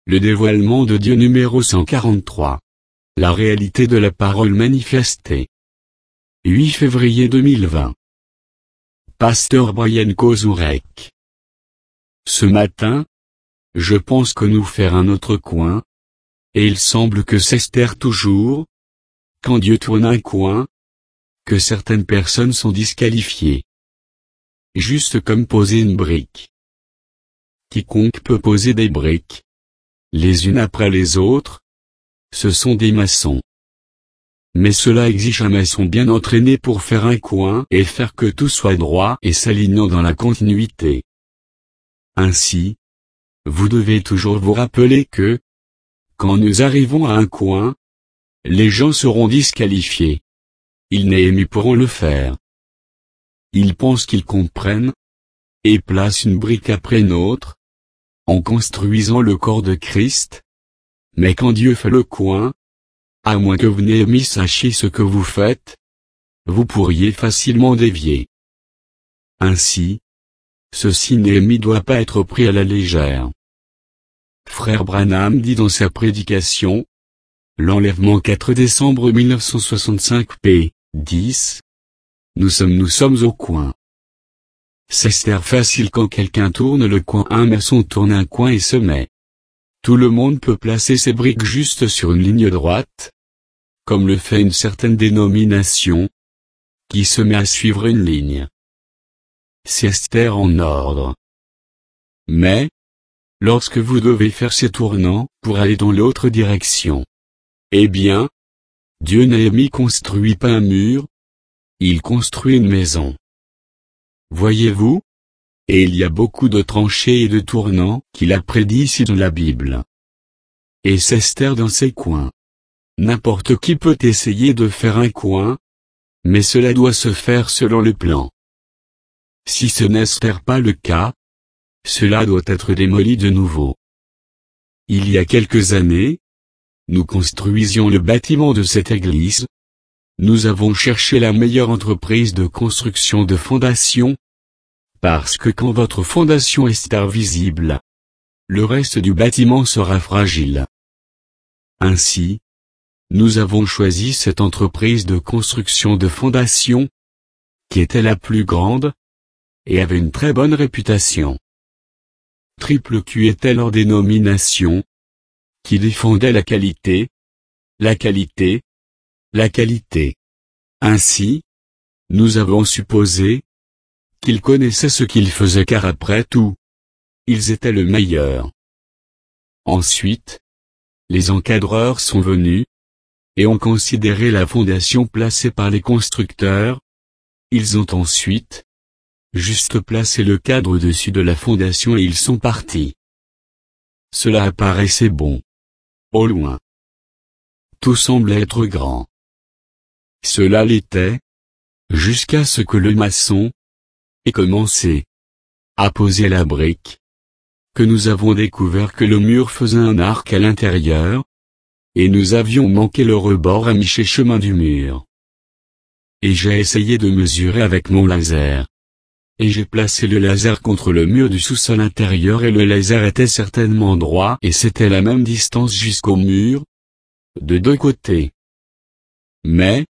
Le dévoilement de Dieu numéro 143. La réalité de la parole manifestée. 8 février 2020. Pasteur Brian Kozurek. Ce matin, je pense que nous faire un autre coin, et il semble que c'est toujours, quand Dieu tourne un coin, que certaines personnes sont disqualifiées. Juste comme poser une brique. Quiconque peut poser des briques, les unes après les autres, ce sont des maçons. Mais cela exige un maçon bien entraîné pour faire un coin et faire que tout soit droit et s'alignant dans la continuité. Ainsi, vous devez toujours vous rappeler que, quand nous arrivons à un coin, les gens seront disqualifiés. Ils n'aiment pourront le faire. Ils pensent qu'ils comprennent, et placent une brique après une autre, en construisant le corps de Christ. Mais quand Dieu fait le coin, à moins que vous n'ayez sachiez ce que vous faites, vous pourriez facilement dévier. Ainsi, ceci ne doit pas être pris à la légère. Frère Branham dit dans sa prédication, l'enlèvement 4 décembre 1965 p. 10. Nous sommes au coin. C'est facile quand quelqu'un tourne le coin, un maçon tourne un coin et se met. Tout le monde peut placer ses briques juste sur une ligne droite, comme le fait une certaine dénomination, qui se met à suivre une ligne. C'est en ordre. Mais, lorsque vous devez faire ces tournants pour aller dans l'autre direction, eh bien, Dieu n'a construit pas un mur, il construit une maison. Voyez-vous? Et il y a beaucoup de tranchées et de tournants qu'il a prédit ici dans la Bible. Et c'est dans ces coins. N'importe qui peut essayer de faire un coin, mais cela doit se faire selon le plan. Si ce n'est pas le cas, cela doit être démoli de nouveau. Il y a quelques années, nous construisions le bâtiment de cette église. Nous avons cherché la meilleure entreprise de construction de fondation, parce que quand votre fondation est visible, le reste du bâtiment sera fragile. Ainsi, nous avons choisi cette entreprise de construction de fondation, qui était la plus grande, et avait une très bonne réputation. Triple Q était leur dénomination, qui défendait la qualité, la qualité, la qualité. Ainsi, nous avons supposé qu'ils connaissaient ce qu'ils faisaient car après tout, ils étaient le meilleur. Ensuite, les encadreurs sont venus, et ont considéré la fondation placée par les constructeurs. Ils ont ensuite, juste placé le cadre au-dessus de la fondation et ils sont partis. Cela apparaissait bon. Au loin. Tout semblait être grand. Cela l'était, jusqu'à ce que le maçon ait commencé à poser la brique, que nous avons découvert que le mur faisait un arc à l'intérieur, et nous avions manqué le rebord à mi-chemin du mur. Et j'ai essayé de mesurer avec mon laser. Et j'ai placé le laser contre le mur du sous-sol intérieur et le laser était certainement droit et c'était la même distance jusqu'au mur, de deux côtés. Mais,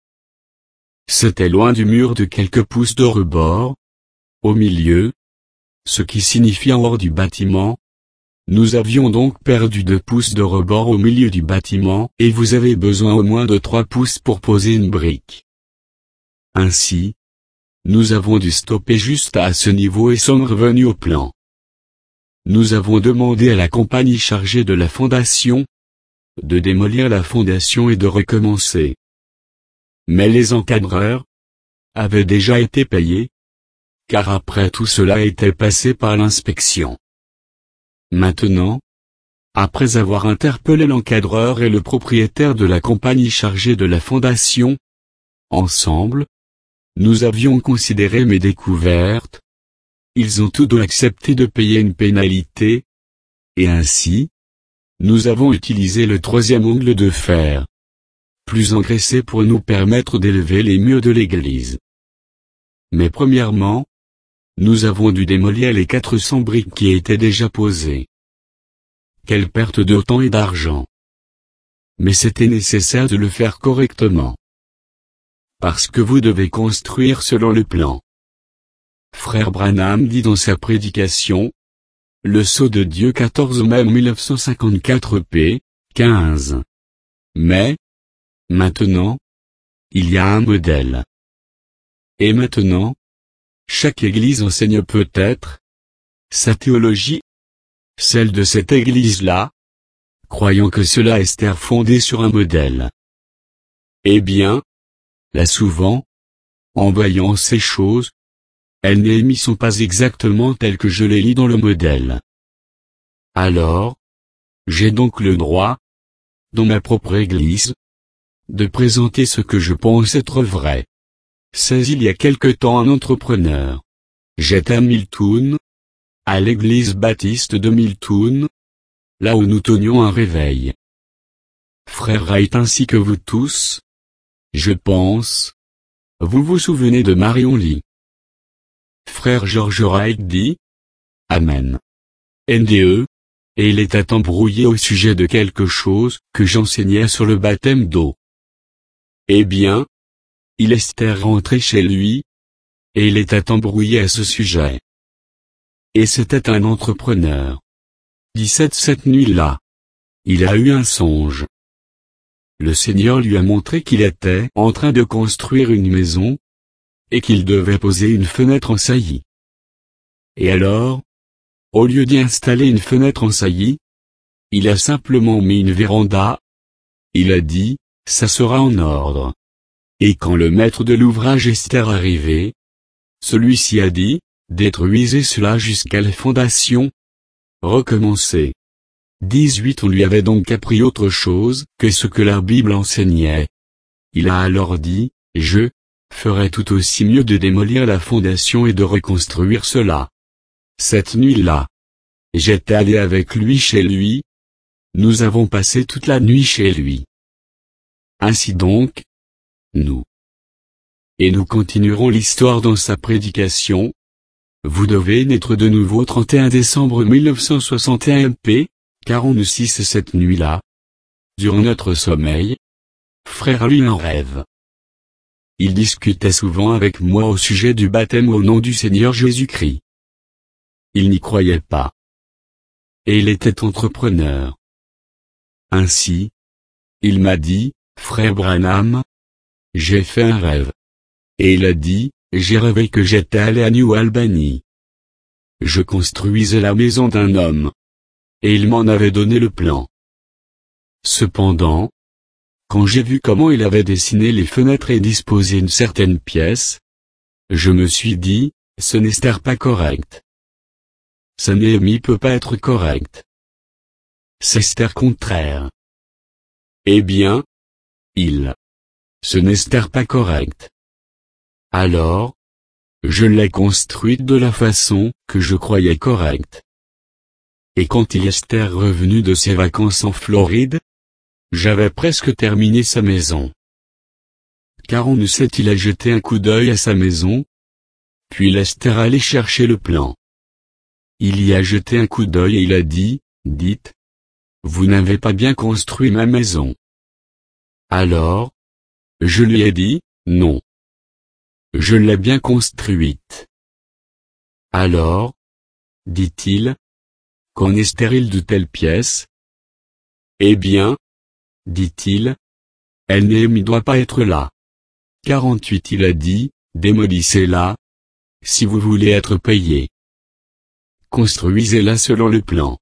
c'était loin du mur de quelques pouces de rebord, au milieu, ce qui signifie en hors du bâtiment. Nous avions donc perdu 2 pouces de rebord au milieu du bâtiment et vous avez besoin au moins de 3 pouces pour poser une brique. Ainsi, nous avons dû stopper juste à ce niveau et sommes revenus au plan. Nous avons demandé à la compagnie chargée de la fondation de démolir la fondation et de recommencer. Mais les encadreurs avaient déjà été payés, car après tout cela était passé par l'inspection. Maintenant, après avoir interpellé l'encadreur et le propriétaire de la compagnie chargée de la fondation, ensemble, nous avions considéré mes découvertes. Ils ont tous deux accepté de payer une pénalité. Et ainsi, nous avons utilisé le 3e ongle de fer, plus engraissé pour nous permettre d'élever les murs de l'église. Mais premièrement, nous avons dû démolir les 400 briques qui étaient déjà posées. quelle perte de temps et d'argent. Mais c'était nécessaire de le faire correctement. Parce que vous devez construire selon le plan. Frère Branham dit dans sa prédication, Le sceau de Dieu 14 mai 1954 p. 15. Mais, maintenant, il y a un modèle. Et maintenant, chaque église enseigne peut-être sa théologie, celle de cette église-là, croyant que cela est fondé sur un modèle. Eh bien, là souvent, en voyant ces choses, elles ne sont pas exactement telles que je les lis dans le modèle. Alors, j'ai donc le droit, dans ma propre église, de présenter ce que je pense être vrai. C'est il y a quelque temps un entrepreneur. J'étais à Miltown, à l'église baptiste de Miltown, là où nous tenions un réveil. Frère Wright ainsi que vous tous, je pense, vous vous souvenez de Marion Lee. Frère George Wright dit, Amen. NDE, et il était embrouillé au sujet de quelque chose que j'enseignais sur le baptême d'eau. Eh bien, il était rentré chez lui, et il était embrouillé à ce sujet. Et c'était un entrepreneur. 17 Cette nuit-là, il a eu un songe. Le Seigneur lui a montré qu'il était en train de construire une maison, et qu'il devait poser une fenêtre en saillie. Et alors, au lieu d'y installer une fenêtre en saillie, il a simplement mis une véranda. Il a dit, ça sera en ordre. Et quand le maître de l'ouvrage est arrivé, celui-ci a dit, détruisez cela jusqu'à la fondation. Recommencez. 18 On lui avait donc appris autre chose que ce que la Bible enseignait. Il a alors dit, je ferais tout aussi mieux de démolir la fondation et de reconstruire cela. Cette nuit-là, j'étais allé avec lui chez lui. Nous avons passé toute la nuit chez lui. Ainsi donc, nous continuerons l'histoire dans sa prédication. Vous devez naître de nouveau 31 décembre 1961 p. 46 Cette nuit-là, durant notre sommeil, frère lut un rêve. Il discutait souvent avec moi au sujet du baptême au nom du Seigneur Jésus-Christ. Il n'y croyait pas. Et il était entrepreneur. Ainsi, il m'a dit, frère Branham, j'ai fait un rêve. Et il a dit, j'ai rêvé que j'étais allé à New Albany. Je construisais la maison d'un homme. Et il m'en avait donné le plan. Cependant, quand j'ai vu comment il avait dessiné les fenêtres et disposé une certaine pièce, je me suis dit, ce n'est pas correct. Ça peut pas être correct. C'est contraire. Eh bien, ce n'est pas correct. Alors, je l'ai construite de la façon que je croyais correcte. Et quand il est revenu de ses vacances en Floride, j'avais presque terminé sa maison. 47 Il a jeté un coup d'œil à sa maison. Puis il est allé chercher le plan. Il y a jeté un coup d'œil et il a dit, dites, vous n'avez pas bien construit ma maison. Alors, je lui ai dit, non. Je l'ai bien construite. Alors, dit-il, qu'en est-il de telle pièce? Eh bien, dit-il, elle ne doit pas être là. 48 Il a dit, démolissez-la, si vous voulez être payé. Construisez-la selon le plan.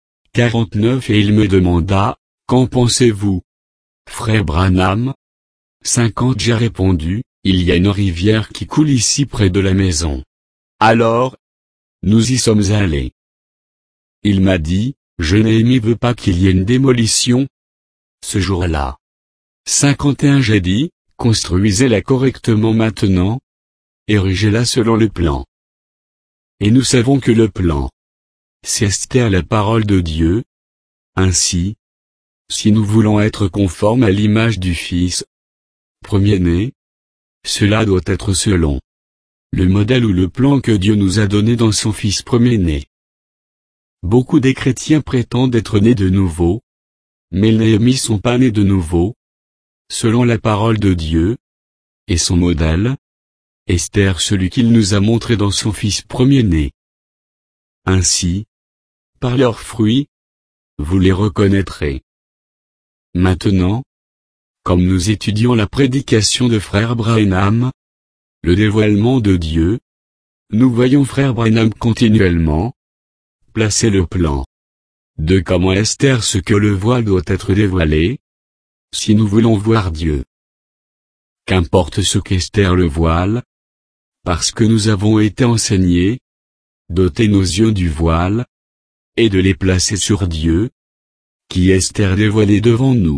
49 Et il me demanda, qu'en pensez-vous, frère Branham? 50 J'ai répondu, il y a une rivière qui coule ici près de la maison. Alors, nous y sommes allés. Il m'a dit, je ne veux pas qu'il y ait une démolition ce jour-là. 51 J'ai dit, construisez-la correctement maintenant, érigez-la selon le plan. Et nous savons que le plan, c'est la parole de Dieu. Ainsi, si nous voulons être conformes à l'image du Fils premier-né, cela doit être selon le modèle ou le plan que Dieu nous a donné dans son Fils premier-né. Beaucoup des chrétiens prétendent être nés de nouveau, mais les Néhémies sont pas nés de nouveau, selon la parole de Dieu, et son modèle, Esther celui qu'il nous a montré dans son fils premier-né. Ainsi, par leurs fruits, vous les reconnaîtrez. Maintenant, comme nous étudions la prédication de frère Branham, le dévoilement de Dieu, nous voyons frère Branham continuellement placer le plan de comment Esther ce que le voile doit être dévoilé, si nous voulons voir Dieu. Qu'importe ce qu'Esther le voile, parce que nous avons été enseignés, d'ôter nos yeux du voile, et de les placer sur Dieu, qui Esther dévoilé devant nous.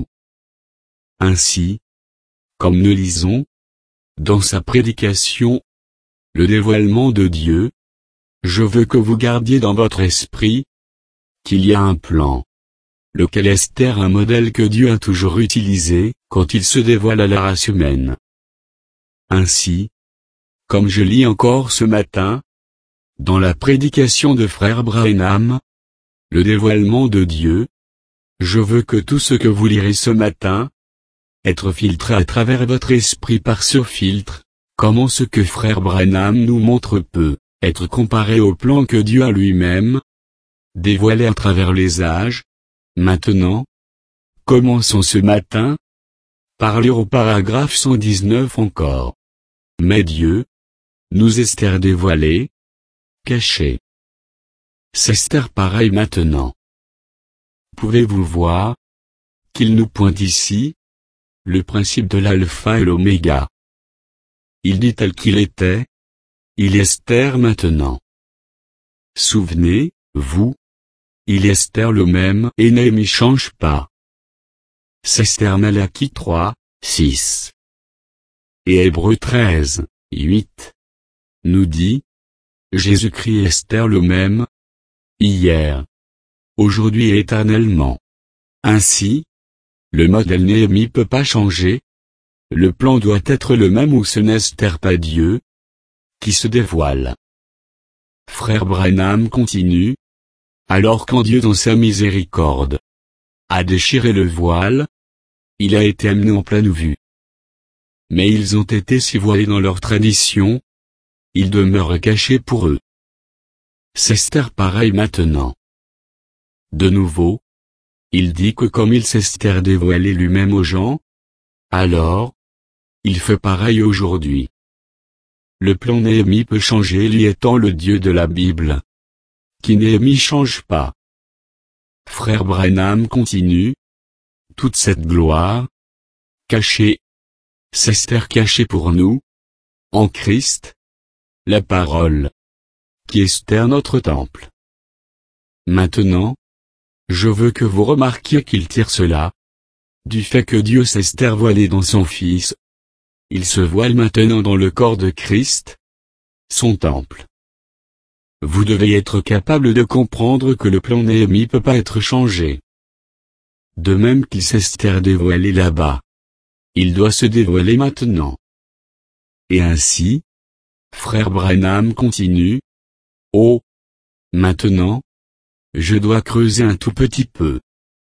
Ainsi, comme nous lisons, dans sa prédication, le dévoilement de Dieu, je veux que vous gardiez dans votre esprit, qu'il y a un plan, lequel Esther un modèle que Dieu a toujours utilisé, quand il se dévoile à la race humaine. Ainsi, comme je lis encore ce matin, dans la prédication de frère Branham, le dévoilement de Dieu, je veux que tout ce que vous lirez ce matin, être filtré à travers votre esprit par ce filtre, comment ce que frère Branham nous montre peut être comparé au plan que Dieu a lui-même dévoilé à travers les âges. Maintenant, commençons ce matin par lire au paragraphe 119 encore. Mais Dieu nous Esther dévoilé, caché. C'est Esther pareil maintenant. Pouvez-vous voir qu'il nous pointe ici le principe de l'alpha et l'oméga. Il dit tel qu'il était, il est Esther maintenant. Souvenez-vous, il est Esther le même et Néhémie change pas. C'est Esther Malachie 3, 6. Et Hébreux 13, 8. Nous dit, Jésus-Christ est Esther le même, hier, aujourd'hui et éternellement. Ainsi, le modèle Néhémie peut pas changer. Le plan doit être le même ou ce n'est Esther pas Dieu qui se dévoile. Frère Branham continue. Alors quand Dieu dans sa miséricorde a déchiré le voile, il a été amené en pleine vue. Mais ils ont été si voilés dans leur tradition, ils demeurent cachés pour eux. C'est Esther pareil maintenant. De nouveau, il dit que comme il s'est Esther dévoilé lui-même aux gens, alors, il fait pareil aujourd'hui. Le plan Néhémie peut changer lui étant le Dieu de la Bible. Qui Néhémie change pas. Frère Branham continue. Toute cette gloire, cachée, c'est Esther cachée pour nous, en Christ, la parole, qui est Esther notre temple. Maintenant, je veux que vous remarquiez qu'il tire cela, du fait que Dieu s'est Esther voilé dans son Fils. Il se voile maintenant dans le corps de Christ, son temple. Vous devez être capable de comprendre que le plan Néhémie peut pas être changé. De même qu'il s'est Esther dévoilé là-bas, il doit se dévoiler maintenant. Et ainsi, frère Branham continue. Oh, maintenant, je dois creuser un tout petit peu.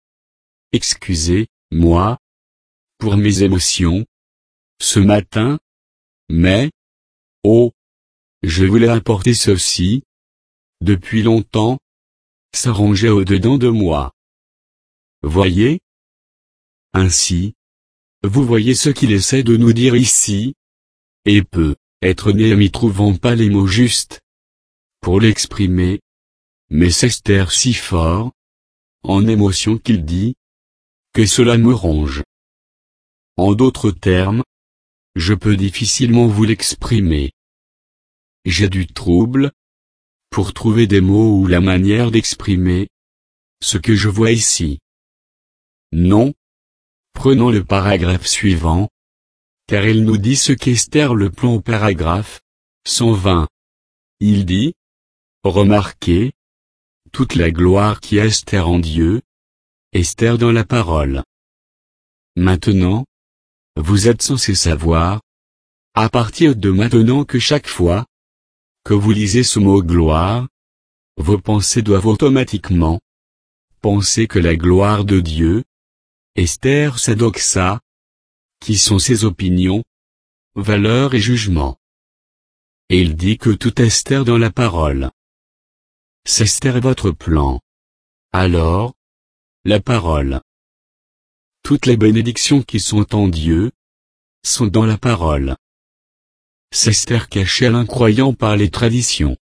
Excusez-moi pour mes émotions ce matin, mais, oh, je voulais apporter ceci. Depuis longtemps, ça rongeait au-dedans de moi. Voyez? Ainsi, vous voyez ce qu'il essaie de nous dire ici, et peut être Néhémie trouvant pas les mots justes pour l'exprimer, mais c'est Esther si fort, en émotion qu'il dit, que cela me ronge. En d'autres termes, je peux difficilement vous l'exprimer. J'ai du trouble pour trouver des mots ou la manière d'exprimer ce que je vois ici. Non. Prenons le paragraphe suivant, car il nous dit ce qu'Esther le plan au paragraphe 120. Il dit, remarquez, toute la gloire qui est Esther en Dieu, Esther dans la parole. Maintenant, vous êtes censé savoir, à partir de maintenant que chaque fois que vous lisez ce mot gloire, vos pensées doivent automatiquement penser que la gloire de Dieu, Esther sa doxa, qui sont ses opinions, valeurs et jugements. Et il dit que tout Esther dans la parole. Esther est votre plan. Alors, la parole. Toutes les bénédictions qui sont en Dieu sont dans la parole. Esther cachée à l'incroyant par les traditions.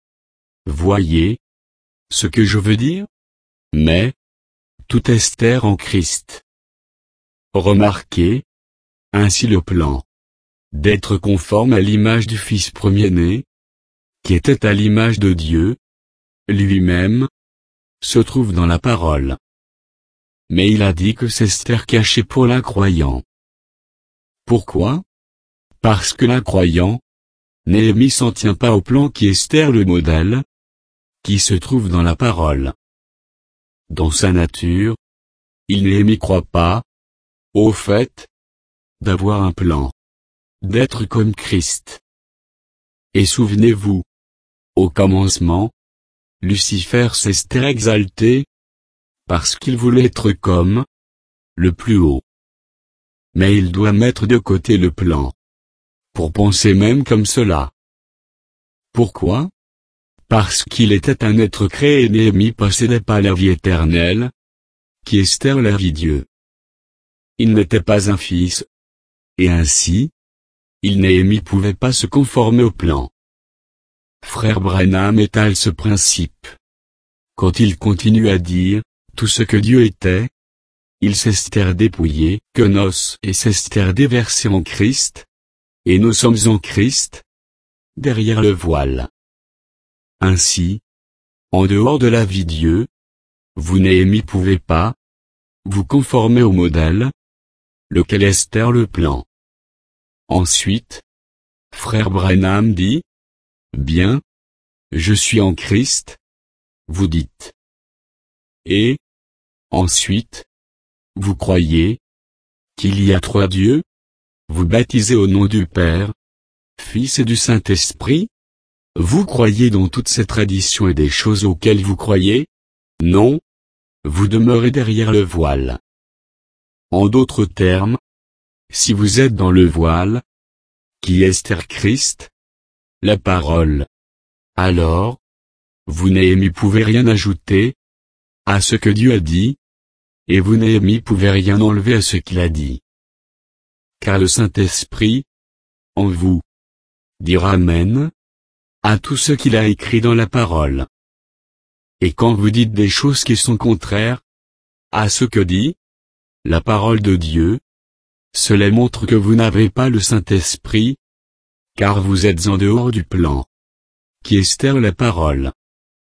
Voyez ce que je veux dire? Mais, tout Esther en Christ. Remarquez ainsi le plan d'être conforme à l'image du Fils premier-né, qui était à l'image de Dieu, lui-même, se trouve dans la parole. Mais il a dit que c'est Esther cachée pour l'incroyant. Pourquoi? Parce que l'incroyant, Néhémie s'en tient pas au plan qui est Esther le modèle, qui se trouve dans la parole. Dans sa nature, il Néhémie croit pas, au fait, d'avoir un plan, d'être comme Christ. Et souvenez-vous, au commencement, Lucifer s'Esther exalté, parce qu'il voulait être comme le plus haut. Mais il doit mettre de côté le plan, pour penser même comme cela. Pourquoi? Parce qu'il était un être créé et Néhémie possédait pas la vie éternelle, qui est Esther la vie Dieu. Il n'était pas un fils. Et ainsi, il Néhémie pouvait pas se conformer au plan. Frère Branham étale ce principe. Quand il continue à dire, tout ce que Dieu était, il s'Esther dépouillé, que nos et s'Esther déversé en Christ, et nous sommes en Christ, derrière le voile. Ainsi, en dehors de la vie Dieu, vous Néhémie pouvez pas vous conformer au modèle, lequel est Esther le plan. Ensuite, frère Branham dit, bien, je suis en Christ, vous dites. Et, ensuite, vous croyez qu'il y a trois dieux, vous baptisez au nom du Père, Fils et du Saint-Esprit? Vous croyez dans toutes ces traditions et des choses auxquelles vous croyez? Non. Vous demeurez derrière le voile. En d'autres termes, si vous êtes dans le voile, qui est Esther Christ, la parole, alors, vous Néhémie pouvez rien ajouter à ce que Dieu a dit, et vous Néhémie pouvez rien enlever à ce qu'il a dit. Car le Saint-Esprit, en vous, dira Amen à tout ce qu'il a écrit dans la parole. Et quand vous dites des choses qui sont contraires à ce que dit la parole de Dieu, cela montre que vous n'avez pas le Saint-Esprit, car vous êtes en dehors du plan, qui est Esther la parole.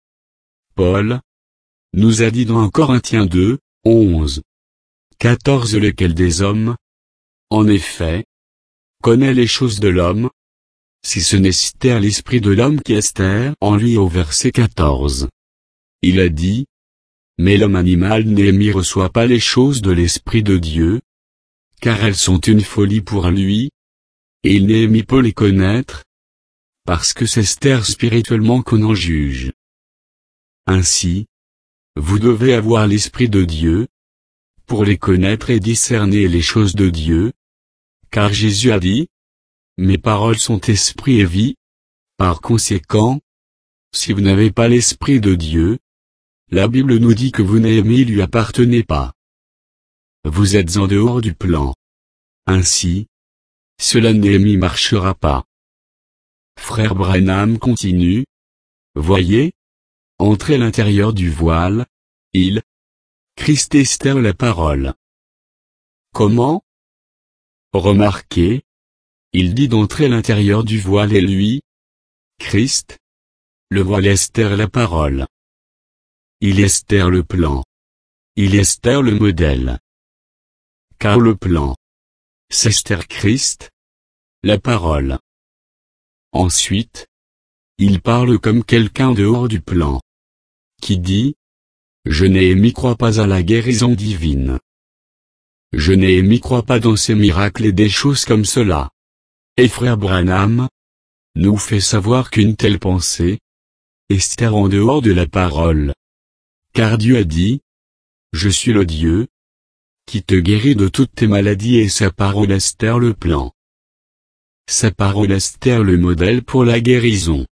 Paul nous a dit dans 1 Corinthiens 2, 11, 14 lequel des hommes, en effet, connaît les choses de l'homme, si ce n'est Esther l'esprit de l'homme qui est Esther en lui au verset 14. Il a dit, mais l'homme animal Néhémie reçoit pas les choses de l'Esprit de Dieu, car elles sont une folie pour lui, et il Néhémie peut les connaître, parce que c'est Esther spirituellement qu'on en juge. Ainsi, vous devez avoir l'Esprit de Dieu, pour les connaître et discerner les choses de Dieu, car Jésus a dit, mes paroles sont esprit et vie. Par conséquent, si vous n'avez pas l'Esprit de Dieu, la Bible nous dit que vous Néhémie lui appartenez pas. Vous êtes en dehors du plan. Ainsi, cela Néhémie marchera pas. Frère Branham continue. Voyez, entrez à l'intérieur du voile, il, Christ Esther la parole. Comment? Remarquez, il dit d'entrer à l'intérieur du voile et lui, Christ, le voile Esther la parole. Il Esther le plan. Il Esther le modèle. Car le plan, c'est Esther Christ, la parole. Ensuite, il parle comme quelqu'un dehors du plan, qui dit, je Néhémie crois pas à la guérison divine. Je Néhémie crois pas dans ces miracles et des choses comme cela. Et frère Branham nous fait savoir qu'une telle pensée Esther en dehors de la parole. Car Dieu a dit, je suis le Dieu qui te guérit de toutes tes maladies et sa parole Esther le plan. Sa parole Esther le modèle pour la guérison.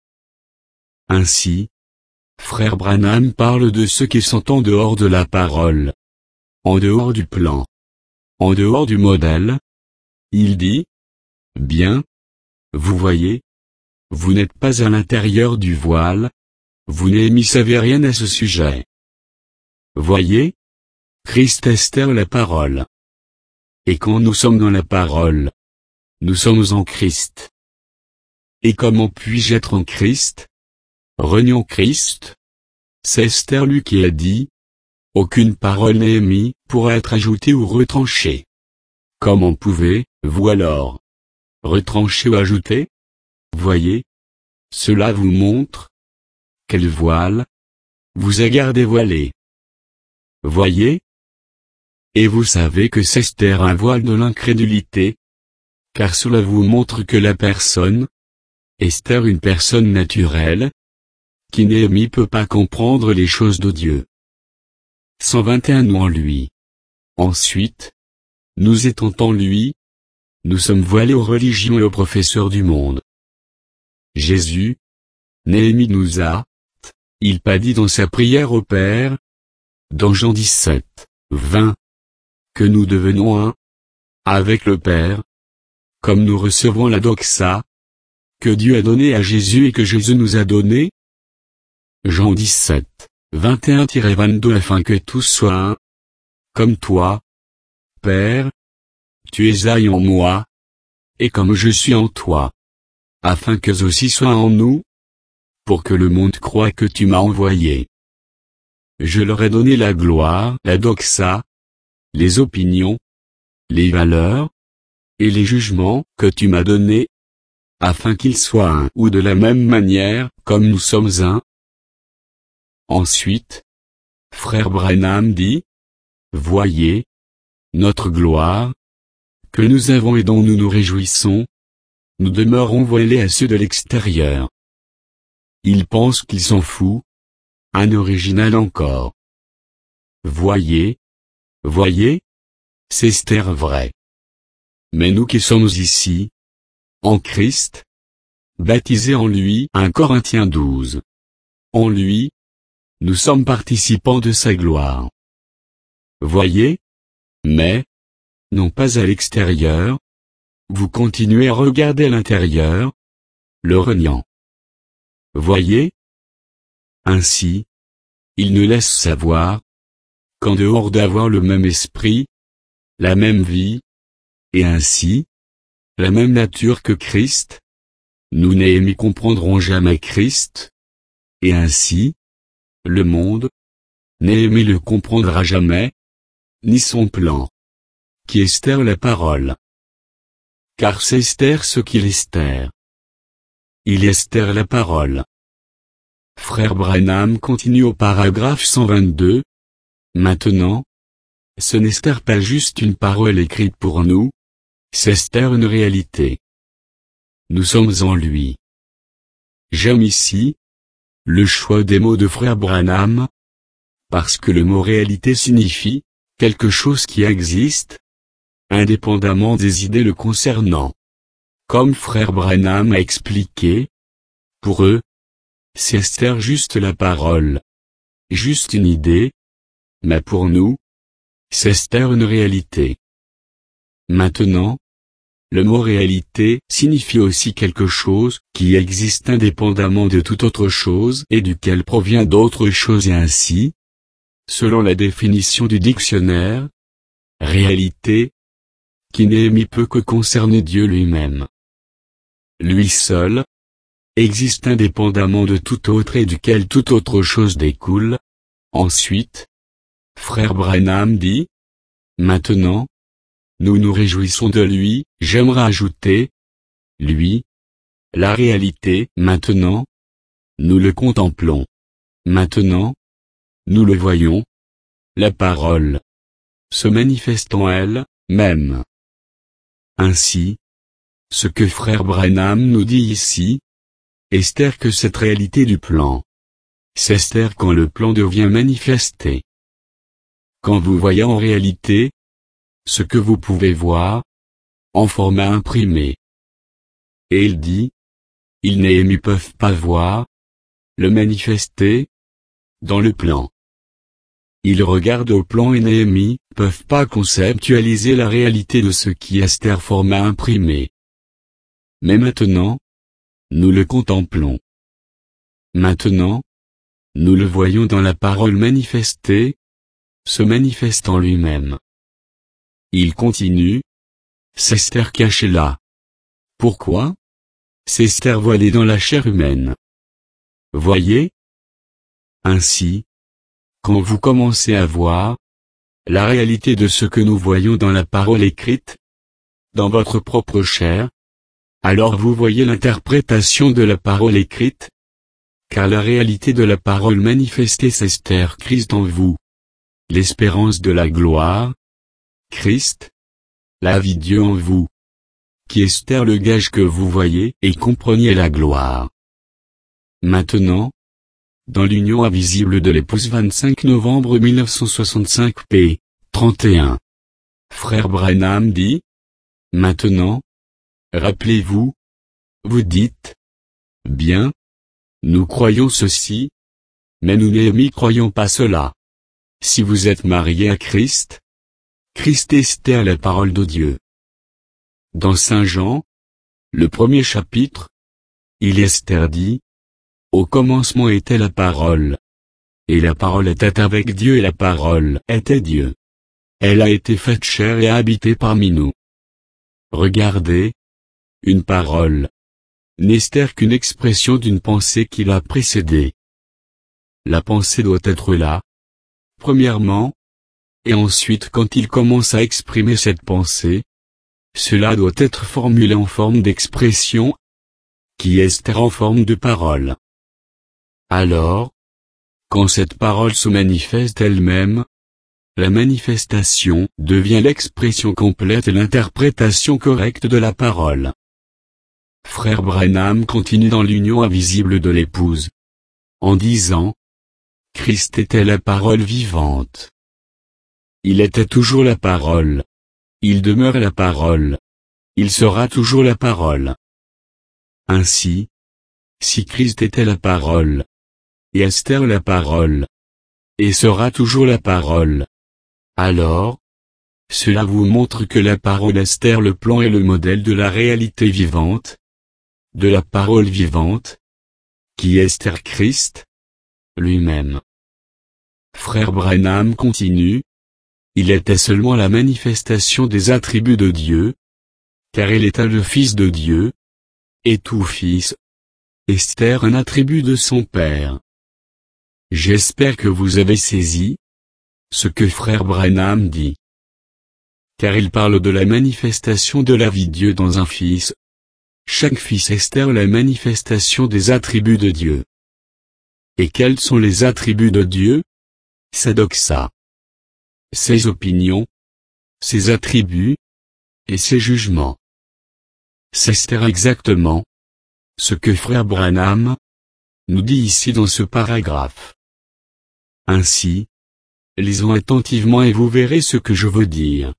Ainsi, Frère Branham parle de ceux qui sont en dehors de la parole, en dehors du plan, en dehors du modèle. Il dit, bien, vous voyez, vous n'êtes pas à l'intérieur du voile, vous n'y savez rien à ce sujet. Voyez, Christ Esther la parole. Et quand nous sommes dans la parole, nous sommes en Christ. Et comment puis-je être en Christ? Renions Christ. C'est Esther lui qui a dit, aucune parole n'est émise pour être ajoutée ou retranchée. Comment pouvez-vous alors retrancher ou ajouter? Voyez, cela vous montre quel voile vous a gardé voilé. Voyez, et vous savez que c'est Esther un voile de l'incrédulité, car cela vous montre que la personne, Esther une personne naturelle, qui Néhémie peut pas comprendre les choses de Dieu. 121 en lui. Ensuite, nous étant en lui, nous sommes voilés aux religions et aux professeurs du monde. Jésus, Néhémie nous a, il pas dit dans sa prière au Père, dans Jean 17, 20, que nous devenons un, avec le Père, comme nous recevons la doxa, que Dieu a donnée à Jésus et que Jésus nous a donnée. Jean 17, 21-22 afin que tous soient un, comme toi, Père, tu es un en moi, et comme je suis en toi, afin qu'eux aussi soient en nous, pour que le monde croie que tu m'as envoyé. Je leur ai donné la gloire, la doxa, les opinions, les valeurs, et les jugements que tu m'as donnés, afin qu'ils soient un ou de la même manière, comme nous sommes un. Ensuite, Frère Branham dit, voyez, notre gloire, que nous avons et dont nous nous réjouissons, nous demeurons voilés à ceux de l'extérieur. Ils pensent qu'ils sont fous, un original encore. Voyez, c'est Esther vrai. Mais nous qui sommes ici, en Christ, baptisés en lui, 1 Corinthiens 12. En lui, nous sommes participants de sa gloire. Voyez, mais, non pas à l'extérieur, vous continuez à regarder à l'intérieur, le reniant. Voyez, ainsi, il nous laisse savoir, qu'en dehors d'avoir le même esprit, la même vie, et ainsi, la même nature que Christ, nous Néhémie comprendrons jamais Christ, et ainsi, le monde, Néhémie le comprendra jamais, ni son plan, qui est Esther la parole. Car c'est Esther ce qu'il est Esther. Il est Esther la parole. Frère Branham continue au paragraphe 122. Maintenant, ce n'est Esther pas juste une parole écrite pour nous, c'est Esther une réalité. Nous sommes en lui. J'aime ici le choix des mots de Frère Branham, parce que le mot réalité signifie quelque chose qui existe, indépendamment des idées le concernant. Comme Frère Branham a expliqué, pour eux, c'est Esther juste la parole, juste une idée, mais pour nous, c'est Esther une réalité. Maintenant, le mot réalité signifie aussi quelque chose qui existe indépendamment de toute autre chose et duquel provient d'autres choses et ainsi, selon la définition du dictionnaire, réalité, qui Néhémie peut que concerner Dieu lui-même. Lui seul, existe indépendamment de tout autre et duquel toute autre chose découle. Ensuite, Frère Branham dit, maintenant, nous nous réjouissons de lui, j'aimerais ajouter, lui, la réalité, maintenant, nous le contemplons. Maintenant, nous le voyons, la parole, se manifeste en elle-même. Ainsi, ce que Frère Branham nous dit ici, Esther que cette réalité du plan, c'est Esther quand le plan devient manifesté. Quand vous voyez en réalité ce que vous pouvez voir en format imprimé. Et il dit, ils Néhémie peuvent pas voir le manifester dans le plan. Ils regardent au plan et Néhémie peuvent pas conceptualiser la réalité de ce qui est Esther format imprimé. Mais maintenant, nous le contemplons. Maintenant, nous le voyons dans la parole manifestée, se manifestant lui-même. Il continue, c'est Esther cachée là. Pourquoi? C'est Esther voilée dans la chair humaine. Voyez? Ainsi, quand vous commencez à voir la réalité de ce que nous voyons dans la parole écrite, dans votre propre chair, alors vous voyez l'interprétation de la parole écrite, car la réalité de la parole manifestée c'est Esther Christ en vous. L'espérance de la gloire, Christ, la vie Dieu en vous, qui est Esther le gage que vous voyez et compreniez la gloire. Maintenant, dans l'union invisible de l'épouse 25 novembre 1965 p. 31. Frère Branham dit, maintenant, rappelez-vous, vous dites, bien, nous croyons ceci, mais nous Néhémie croyons pas cela. Si vous êtes marié à Christ, Christ est Esther la parole de Dieu. Dans Saint Jean, le premier chapitre, il Esther dit, au commencement était la parole. Et la parole était avec Dieu et la parole était Dieu. Elle a été faite chair et a habité parmi nous. Regardez, une parole n'est qu'une expression d'une pensée qui l'a précédée. La pensée doit être là, premièrement, et ensuite quand il commence à exprimer cette pensée, cela doit être formulé en forme d'expression, qui est Esther en forme de parole. Alors, quand cette parole se manifeste elle-même, la manifestation devient l'expression complète et l'interprétation correcte de la parole. Frère Branham continue dans l'union invisible de l'épouse, en disant, Christ était la parole vivante. Il était toujours la parole. Il demeure la parole. Il sera toujours la parole. Ainsi, si Christ était la parole, et Esther la parole, et sera toujours la parole, alors, cela vous montre que la parole Esther le plan est le modèle de la réalité vivante, de la parole vivante, qui est Esther Christ, lui-même. Frère Branham continue, il était seulement la manifestation des attributs de Dieu, car il était le Fils de Dieu, et tout fils. Esther un attribut de son Père. J'espère que vous avez saisi ce que Frère Branham dit. Car il parle de la manifestation de la vie Dieu dans un fils. Chaque fils Esther la manifestation des attributs de Dieu. Et quels sont les attributs de Dieu? Sa doxa, ses opinions, ses attributs, et ses jugements. C'est Esther exactement ce que Frère Branham nous dit ici dans ce paragraphe. Ainsi, lisons attentivement et vous verrez ce que je veux dire.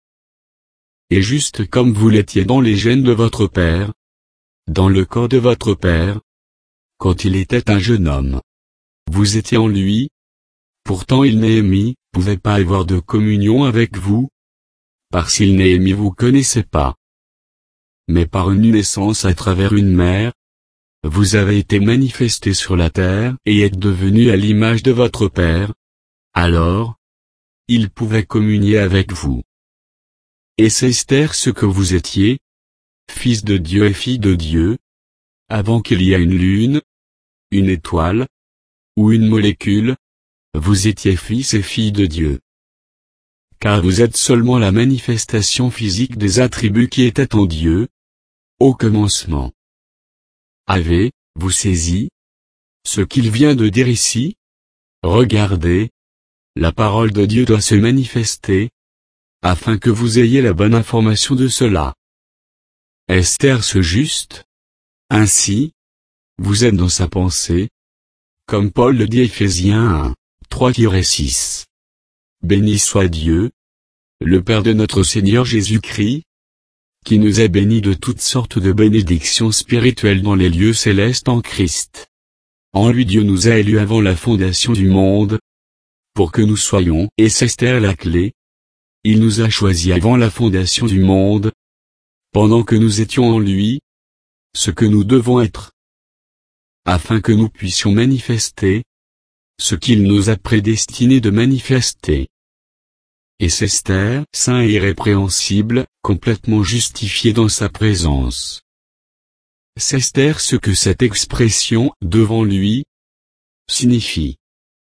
Et juste comme vous l'étiez dans les gènes de votre père, dans le corps de votre père, quand il était un jeune homme, vous étiez en lui, pourtant il Néhémie pouvait pas avoir de communion avec vous, parce qu'il Néhémie vous connaissait pas. Mais par une naissance à travers une mère, vous avez été manifesté sur la terre et êtes devenu à l'image de votre Père. Alors, il pouvait communier avec vous. Et c'est Esther ce que vous étiez, fils de Dieu et fille de Dieu, avant qu'il y ait une lune, une étoile, ou une molécule, vous étiez fils et fille de Dieu. Car vous êtes seulement la manifestation physique des attributs qui étaient en Dieu, au commencement. Avez-vous saisi ce qu'il vient de dire ici? Regardez, la parole de Dieu doit se manifester, afin que vous ayez la bonne information de cela. Esther ce juste. Ainsi, vous êtes dans sa pensée, comme Paul le dit Éphésiens 1, 3-6. Béni soit Dieu, le Père de notre Seigneur Jésus-Christ, qui nous a bénis de toutes sortes de bénédictions spirituelles dans les lieux célestes en Christ. En lui Dieu nous a élus avant la fondation du monde, pour que nous soyons, et c'est Esther la clé, il nous a choisis avant la fondation du monde, pendant que nous étions en lui, ce que nous devons être, afin que nous puissions manifester ce qu'il nous a prédestiné de manifester. Et c'est Esther, saint et irrépréhensible, complètement justifié dans sa présence. C'est Esther ce que cette expression « devant lui » signifie.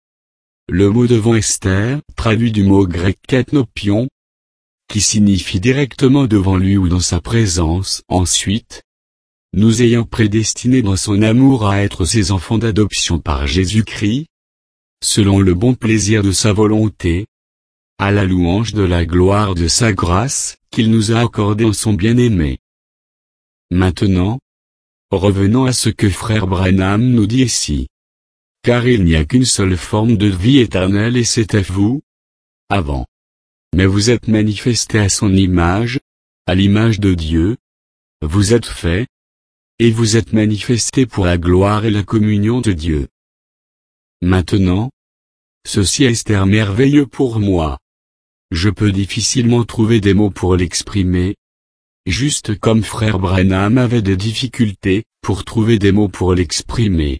Le mot devant Esther, traduit du mot grec katnopion, qui signifie directement devant lui ou dans sa présence, ensuite, nous ayant prédestinés dans son amour à être ses enfants d'adoption par Jésus-Christ, selon le bon plaisir de sa volonté, à la louange de la gloire de sa grâce, qu'il nous a accordée en son bien-aimé. Maintenant, revenons à ce que frère Branham nous dit ici. Car il n'y a qu'une seule forme de vie éternelle et c'était vous, avant. Mais vous êtes manifestés à son image, à l'image de Dieu, vous êtes faits, et vous êtes manifestés pour la gloire et la communion de Dieu. Maintenant, ceci est merveilleux pour moi. Je peux difficilement trouver des mots pour l'exprimer, juste comme frère Branham avait des difficultés pour trouver des mots pour l'exprimer.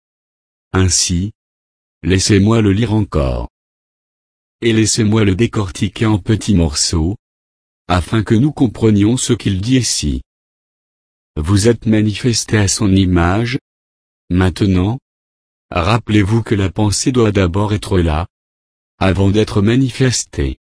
Ainsi, laissez-moi le lire encore. Et laissez-moi le décortiquer en petits morceaux, afin que nous comprenions ce qu'il dit ici. Vous êtes manifestés à son image. Maintenant, rappelez-vous que la pensée doit d'abord être là, avant d'être manifestée.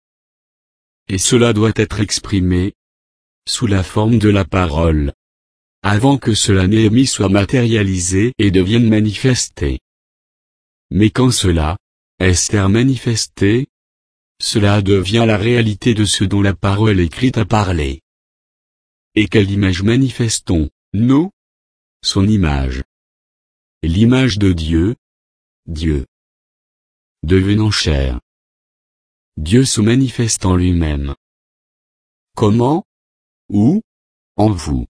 Et cela doit être exprimé, sous la forme de la parole, avant que cela n'ait soit matérialisé et devienne manifesté. Mais quand cela est manifesté, cela devient la réalité de ce dont la parole écrite a parlé. Et quelle image manifestons-nous? Son image. L'image de Dieu. Dieu devenant chair. Dieu se manifeste en lui-même. Comment? Où? En vous.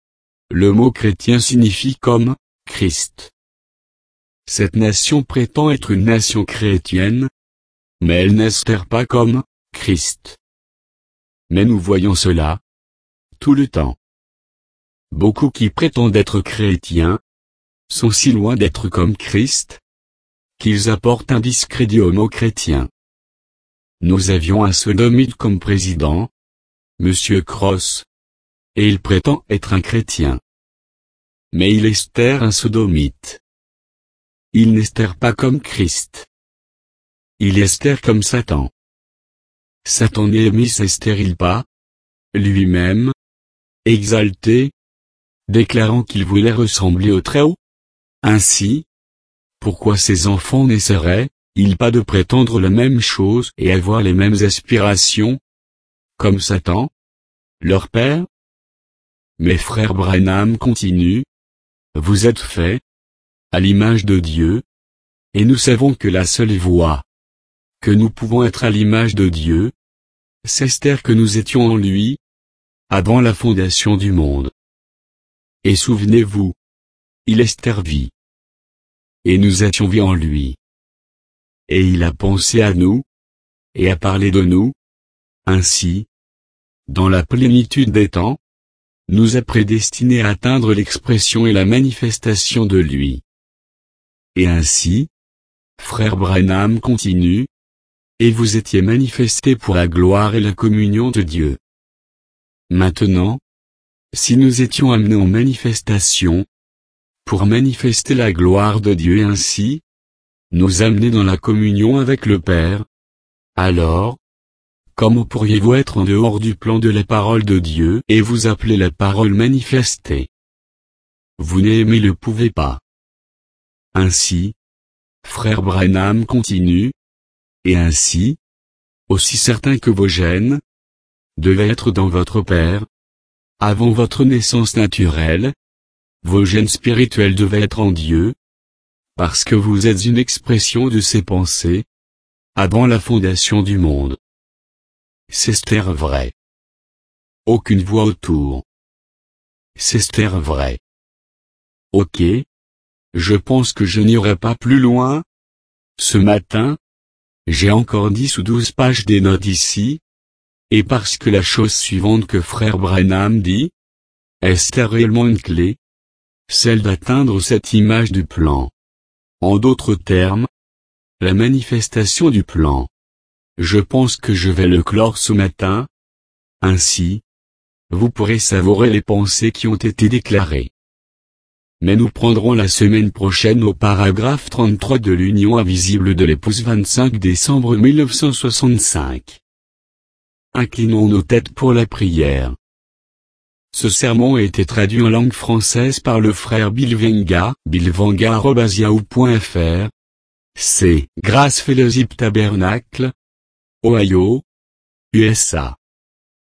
Le mot chrétien signifie comme Christ. Cette nation prétend être une nation chrétienne, mais elle n'est pas comme Christ. Mais nous voyons cela tout le temps. Beaucoup qui prétendent être chrétiens sont si loin d'être comme Christ qu'ils apportent un discrédit au mot chrétien. Nous avions un sodomite comme président, Monsieur Cross, et il prétend être un chrétien. Mais il est un sodomite. Il n'est pas comme Christ. Il est comme Satan. Satan n'est pas lui-même exalté, déclarant qu'il voulait ressembler au Très-Haut. Ainsi, pourquoi ses enfants n'essaieraient-ils pas de prétendre la même chose et avoir les mêmes aspirations, comme Satan, leur père? Mais frère Branham continue, vous êtes faits à l'image de Dieu, et nous savons que la seule voie que nous pouvons être à l'image de Dieu, c'est que nous étions en lui, avant la fondation du monde. Et souvenez-vous, il est vie. Et nous étions vie en lui. Et il a pensé à nous, et a parlé de nous. Ainsi, dans la plénitude des temps, nous a prédestinés à atteindre l'expression et la manifestation de lui. Et ainsi, frère Branham continue, et vous étiez manifestés pour la gloire et la communion de Dieu. Maintenant, si nous étions amenés en manifestation, pour manifester la gloire de Dieu et ainsi, nous amener dans la communion avec le Père, alors, comment pourriez-vous être en dehors du plan de la parole de Dieu et vous appeler la parole manifestée? Vous ne pouvez pas. Ainsi, frère Branham continue, et ainsi, aussi certain que vos gènes devaient être dans votre Père, avant votre naissance naturelle, vos gènes spirituels devaient être en Dieu, Parce que vous êtes une expression de ses pensées. Avant la fondation du monde. C'est vrai. Aucune voix autour. C'est vrai. Ok. Je pense que je n'irai pas plus loin. Ce matin, j'ai encore 10 ou 12 pages des notes ici. Et parce que la chose suivante que frère Branham dit, est réellement une clé, celle d'atteindre cette image du plan. En d'autres termes, la manifestation du plan. Je pense que je vais le clore ce matin. Ainsi, vous pourrez savourer les pensées qui ont été déclarées. Mais nous prendrons la semaine prochaine au paragraphe 33 de l'Union invisible de l'épouse 25 décembre 1965. Inclinons nos têtes pour la prière. Ce sermon a été traduit en langue française par le frère Bill Venga, billvenga@yahoo.fr. C'est Grace Fellowship Tabernacle, Ohio, USA.